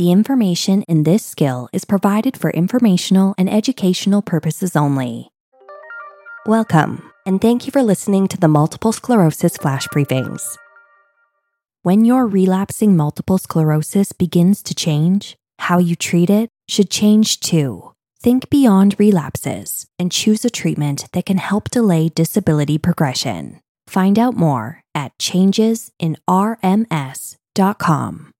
The information in this skill is provided for informational and educational purposes only. Welcome, and thank you for listening to the Multiple Sclerosis Flash Briefings. When your relapsing multiple sclerosis begins to change, how you treat it should change too. Think beyond relapses and choose a treatment that can help delay disability progression. Find out more at changesinrms.com.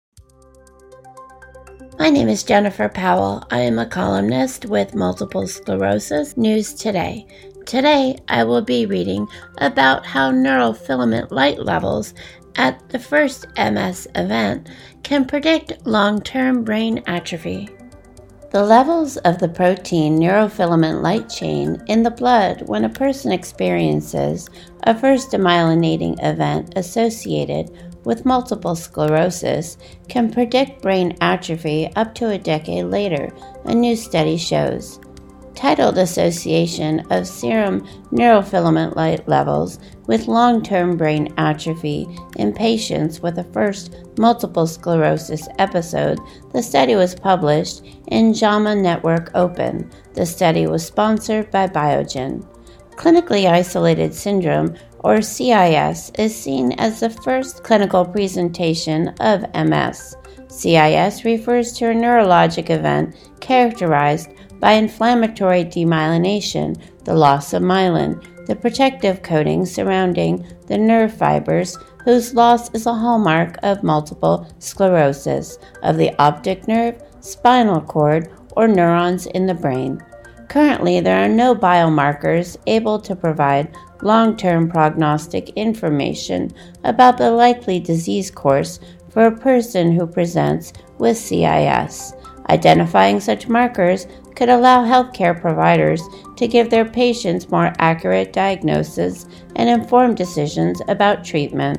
My name is Jennifer Powell. I am a columnist with Multiple Sclerosis News Today. Today, I will be reading about how neurofilament light levels at the first MS event can predict long-term brain atrophy. The levels of the protein neurofilament light chain in the blood when a person experiences a first demyelinating event associated with multiple sclerosis can predict brain atrophy up to a decade later, a new study shows. Titled Association of Serum Neurofilament Light Levels with Long-Term Brain Atrophy in Patients with a First Multiple Sclerosis Episode, the study was published in JAMA Network Open. The study was sponsored by Biogen. Clinically isolated syndrome, or CIS, is seen as the first clinical presentation of MS. CIS refers to a neurologic event characterized by inflammatory demyelination, the loss of myelin, the protective coating surrounding the nerve fibers, whose loss is a hallmark of multiple sclerosis, of the optic nerve, spinal cord, or neurons in the brain. Currently, there are no biomarkers able to provide long-term prognostic information about the likely disease course for a person who presents with CIS. Identifying such markers could allow healthcare providers to give their patients more accurate diagnosis and informed decisions about treatment.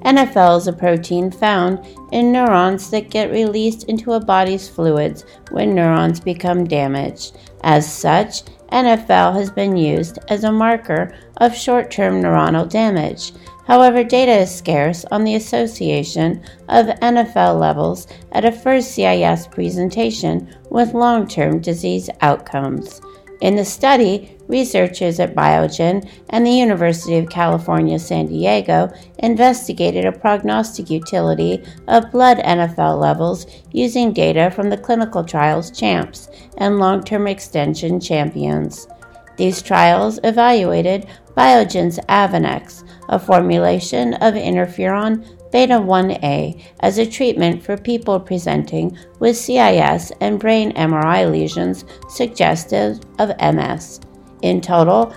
NfL is a protein found in neurons that get released into a body's fluids when neurons become damaged. As such, NfL has been used as a marker of short-term neuronal damage. However, data is scarce on the association of NfL levels at a first CIS presentation with long-term disease outcomes. In the study, researchers at Biogen and the University of California, San Diego investigated a prognostic utility of blood NfL levels using data from the clinical trials CHAMPS and long-term extension Champions. These trials evaluated Biogen's Avonex, a formulation of interferon beta-1a, as a treatment for people presenting with CIS and brain MRI lesions suggestive of MS. In total,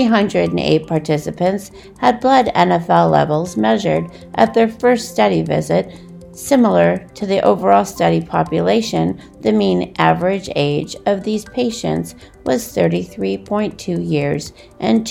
308 participants had blood NfL levels measured at their first study visit. Similar to the overall study population, the mean average age of these patients was 33.2 years, and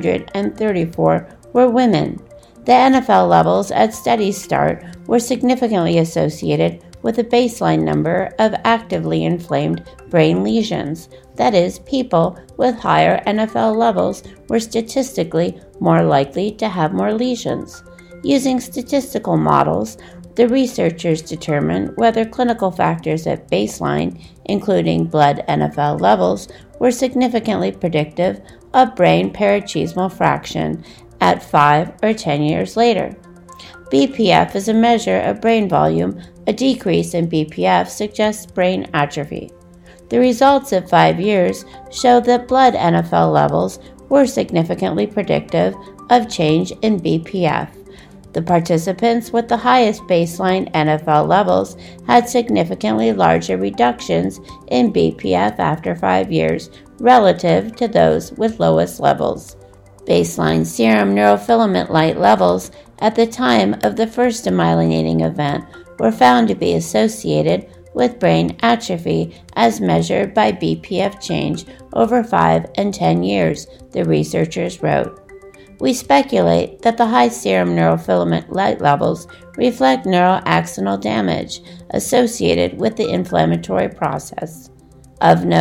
234 were women. The NfL levels at study start were significantly associated with a baseline number of actively inflamed brain lesions. That is, people with higher NfL levels were statistically more likely to have more lesions. Using statistical models, the researchers determined whether clinical factors at baseline, including blood NfL levels, were significantly predictive of brain paroxysmal fraction at 5 or 10 years later. BPF is a measure of brain volume. A decrease in BPF suggests brain atrophy. The results at 5 years show that blood NfL levels were significantly predictive of change in BPF. The participants with the highest baseline NfL levels had significantly larger reductions in BPF after 5 years relative to those with lowest levels. Baseline serum neurofilament light levels at the time of the first demyelinating event were found to be associated with brain atrophy as measured by BPF change over 5 and 10 years, the researchers wrote. We speculate that the high serum neurofilament light levels reflect neuroaxonal damage associated with the inflammatory process. Of note,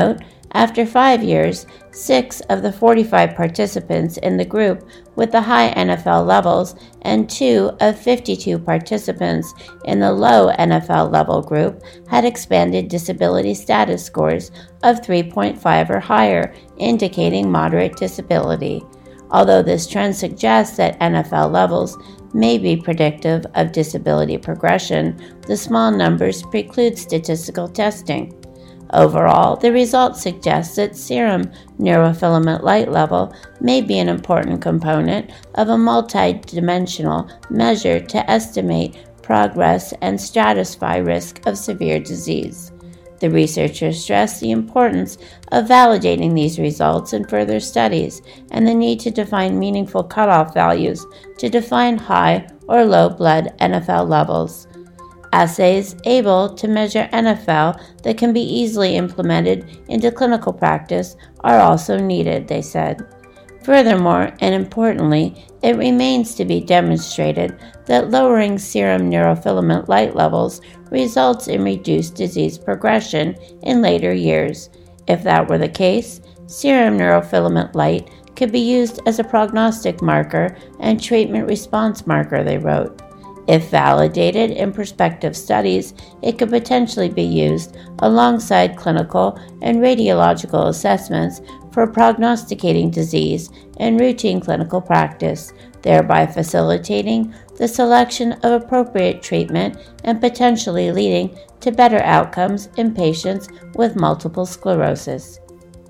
After 5 years, 6 of the 45 participants in the group with the high NFL levels and 2 of 52 participants in the low NFL level group had expanded disability status scores of 3.5 or higher, indicating moderate disability. Although this trend suggests that NFL levels may be predictive of disability progression, the small numbers preclude statistical testing. Overall, the results suggest that serum neurofilament light level may be an important component of a multidimensional measure to estimate progress and stratify risk of severe disease. The researchers stress the importance of validating these results in further studies and the need to define meaningful cutoff values to define high or low blood NFL levels. Assays able to measure NFL that can be easily implemented into clinical practice are also needed, they said. Furthermore, and importantly, it remains to be demonstrated that lowering serum neurofilament light levels results in reduced disease progression in later years. If that were the case, serum neurofilament light could be used as a prognostic marker and treatment response marker, they wrote. If validated in prospective studies, it could potentially be used alongside clinical and radiological assessments for prognosticating disease in routine clinical practice, thereby facilitating the selection of appropriate treatment and potentially leading to better outcomes in patients with multiple sclerosis.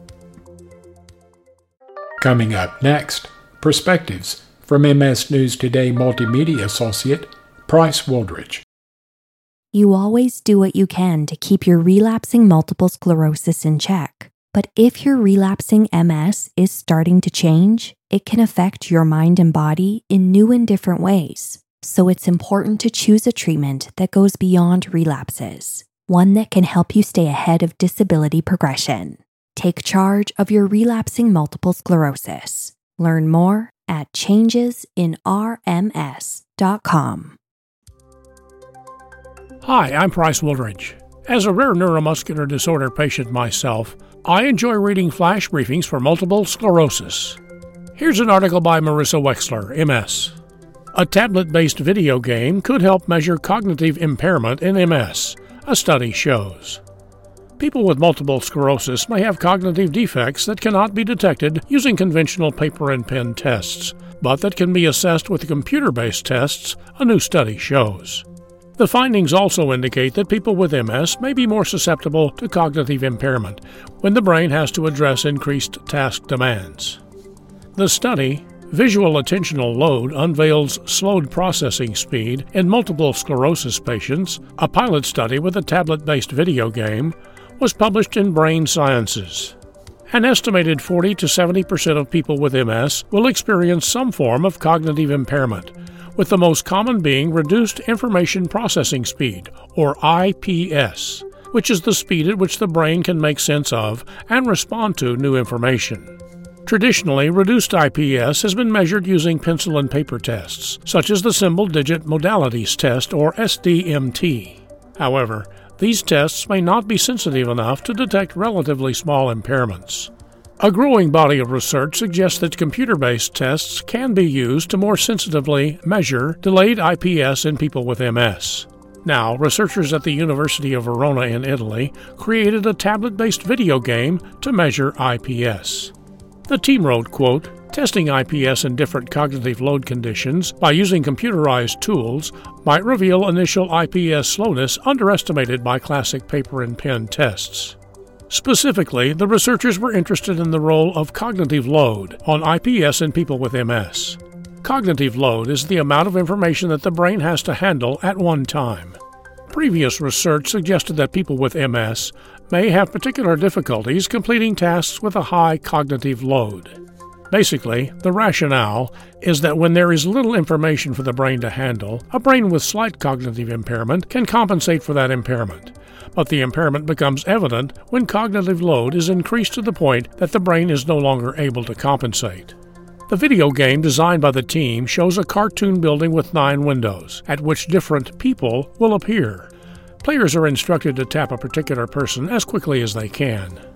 Coming up next, Perspectives from MS News Today Multimedia Associate Price Wooldridge. You always do what you can to keep your relapsing multiple sclerosis in check. But if your relapsing MS is starting to change, it can affect your mind and body in new and different ways. So it's important to choose a treatment that goes beyond relapses, one that can help you stay ahead of disability progression. Take charge of your relapsing multiple sclerosis. Learn more at changesinrms.com. Hi, I'm Price Wooldridge. As a rare neuromuscular disorder patient myself, I enjoy reading flash briefings for multiple sclerosis. Here's an article by Marissa Wexler, MS. A tablet-based video game could help measure cognitive impairment in MS, a study shows. People with multiple sclerosis may have cognitive defects that cannot be detected using conventional paper and pen tests, but that can be assessed with computer-based tests, a new study shows. The findings also indicate that people with MS may be more susceptible to cognitive impairment when the brain has to address increased task demands. The study, Visual Attentional Load Unveils Slowed Processing Speed in Multiple Sclerosis Patients, a pilot study with a tablet-based video game, was published in Brain Sciences. An estimated 40 to 70% of people with MS will experience some form of cognitive impairment, with the most common being reduced information processing speed, or IPS, which is the speed at which the brain can make sense of and respond to new information. Traditionally, reduced IPS has been measured using pencil and paper tests, such as the Symbol Digit Modalities Test, or SDMT. However, these tests may not be sensitive enough to detect relatively small impairments. A growing body of research suggests that computer-based tests can be used to more sensitively measure delayed IPS in people with MS. Now, researchers at the University of Verona in Italy created a tablet-based video game to measure IPS. The team wrote, quote, "Testing IPS in different cognitive load conditions by using computerized tools might reveal initial IPS slowness underestimated by classic paper and pen tests." Specifically, the researchers were interested in the role of cognitive load on IPS in people with MS. Cognitive load is the amount of information that the brain has to handle at one time. Previous research suggested that people with MS may have particular difficulties completing tasks with a high cognitive load. Basically, the rationale is that when there is little information for the brain to handle, a brain with slight cognitive impairment can compensate for that impairment. But the impairment becomes evident when cognitive load is increased to the point that the brain is no longer able to compensate. The video game designed by the team shows a cartoon building with 9 windows, at which different people will appear. Players are instructed to tap a particular person as quickly as they can.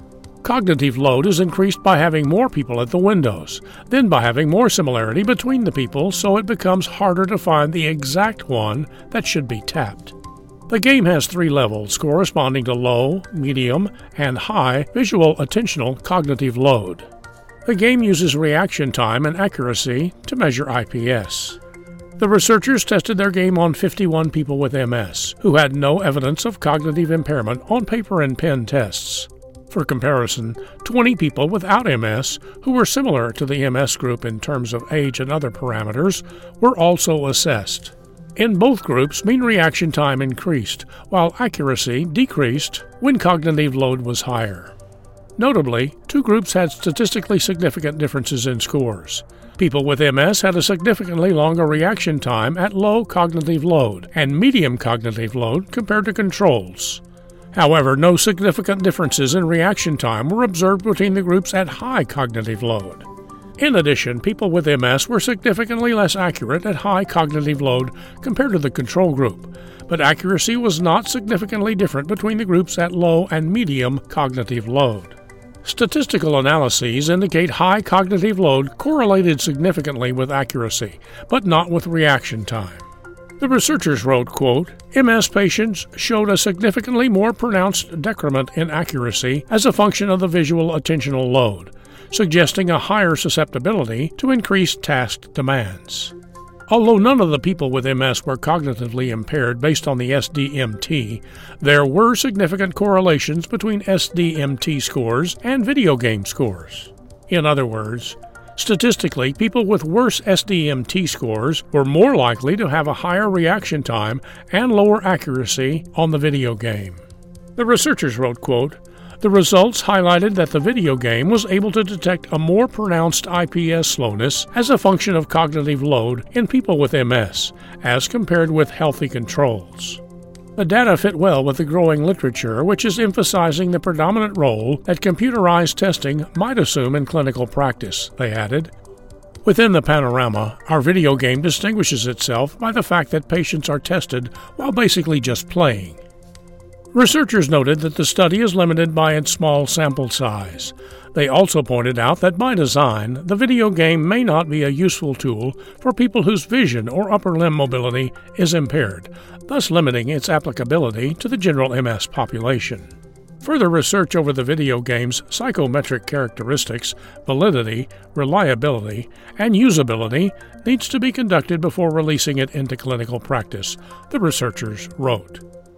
Cognitive load is increased by having more people at the windows, then by having more similarity between the people, so it becomes harder to find the exact one that should be tapped. The game has 3 levels corresponding to low, medium, and high visual attentional cognitive load. The game uses reaction time and accuracy to measure IPS. The researchers tested their game on 51 people with MS, who had no evidence of cognitive impairment on paper and pen tests. For comparison, 20 people without MS, who were similar to the MS group in terms of age and other parameters, were also assessed. In both groups, mean reaction time increased, while accuracy decreased when cognitive load was higher. Notably, 2 groups had statistically significant differences in scores. People with MS had a significantly longer reaction time at low cognitive load and medium cognitive load compared to controls. However, no significant differences in reaction time were observed between the groups at high cognitive load. In addition, people with MS were significantly less accurate at high cognitive load compared to the control group, but accuracy was not significantly different between the groups at low and medium cognitive load. Statistical analyses indicate high cognitive load correlated significantly with accuracy, but not with reaction time. The researchers wrote, quote, MS patients showed a significantly more pronounced decrement in accuracy as a function of the visual attentional load, suggesting a higher susceptibility to increased task demands. Although none of the people with MS were cognitively impaired based on the SDMT, there were significant correlations between SDMT scores and video game scores. In other words, statistically, people with worse SDMT scores were more likely to have a higher reaction time and lower accuracy on the video game. The researchers wrote, quote, the results highlighted that the video game was able to detect a more pronounced IPS slowness as a function of cognitive load in people with MS, as compared with healthy controls. The data fit well with the growing literature, which is emphasizing the predominant role that computerized testing might assume in clinical practice, they added. Within the panorama, our video game distinguishes itself by the fact that patients are tested while basically just playing. Researchers noted that the study is limited by its small sample size. They also pointed out that by design, the video game may not be a useful tool for people whose vision or upper limb mobility is impaired, thus limiting its applicability to the general MS population. Further research over the video game's psychometric characteristics, validity, reliability, and usability needs to be conducted before releasing it into clinical practice, the researchers wrote.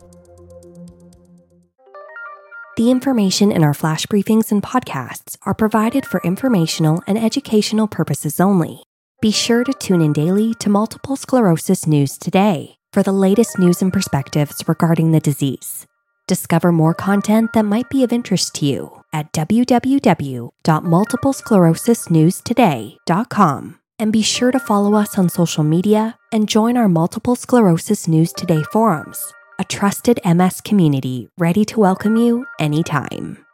The information in our flash briefings and podcasts are provided for informational and educational purposes only. Be sure to tune in daily to Multiple Sclerosis News Today for the latest news and perspectives regarding the disease. Discover more content that might be of interest to you at www.multiplesclerosisnewstoday.com. And be sure to follow us on social media and join our Multiple Sclerosis News Today forums, a trusted MS community ready to welcome you anytime.